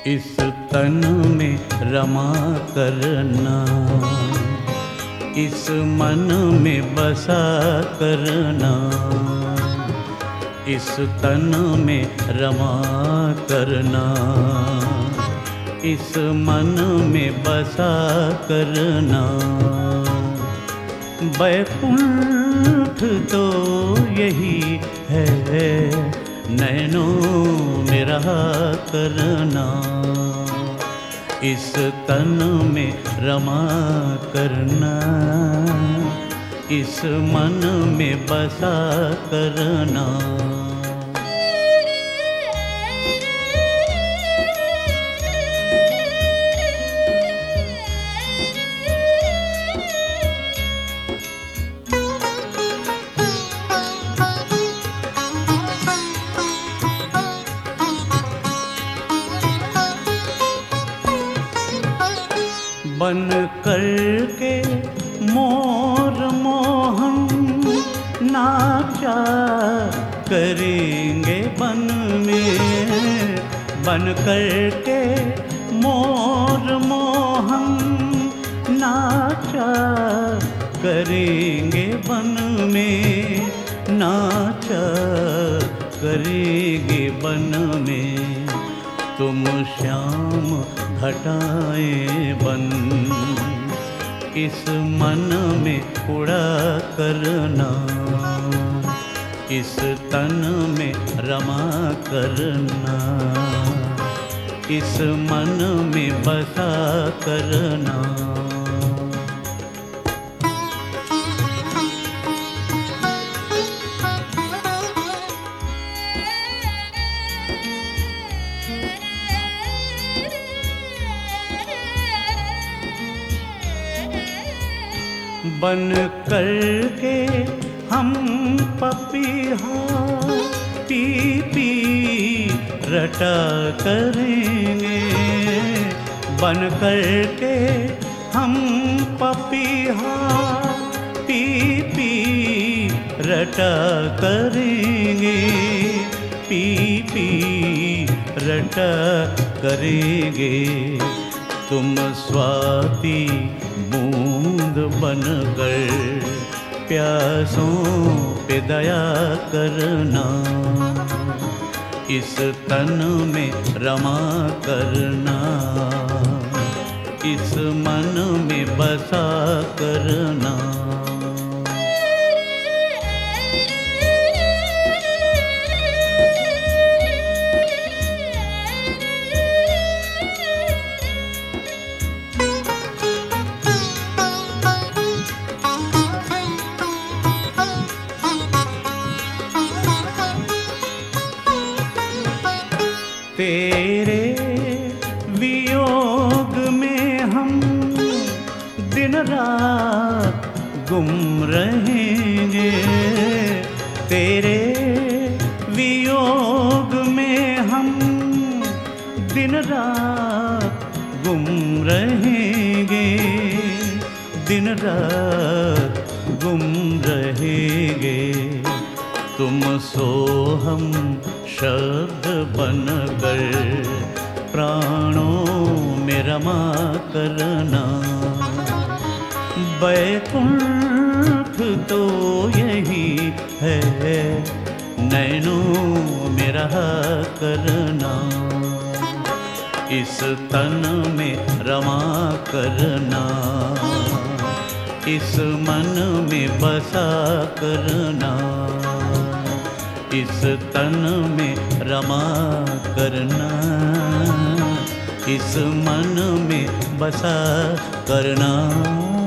इस तन में रमा करना, इस मन में बसा करना, इस तन में रमा करना, इस मन में बसा करना। वैकुंठ तो यही है, नैनों में रहा करना, इस तन में रमा करना, इस मन में बसा करना। बन करके मोर मोहन नाचा करेंगे बन में, बन करके मोर मोहन नाचा करेंगे बन में, नाचा करेंगे बन में। तुम श्याम घटाएं बन, इस मन में उड़ा करना, इस तन में रमा करना, इस मन में बसा करना। बन करके हम पपीहा पी पी रटा करेंगे, बन करके हम पपीहा पी पी रटा करेंगे, पी पी रटा करेंगे। तुम स्वाति बूंद बनकर प्यासों पे दया करना, इस तन में रमा करना, इस मन में बसा करना। तेरे वियोग में हम दिन रात गुम रहेंगे, तेरे वियोग में हम दिन रात गुम रहेंगे, दिन रात गुम रहेंगे। तुम सोहम शब्द बनकर प्राणों में रमा करना, वैकुंठ तो यही है, नैनों में रहा करना, इस तन में रमा करना, इस मन में बसा करना, इस तन में रमा करना, इस मन में बसा करना।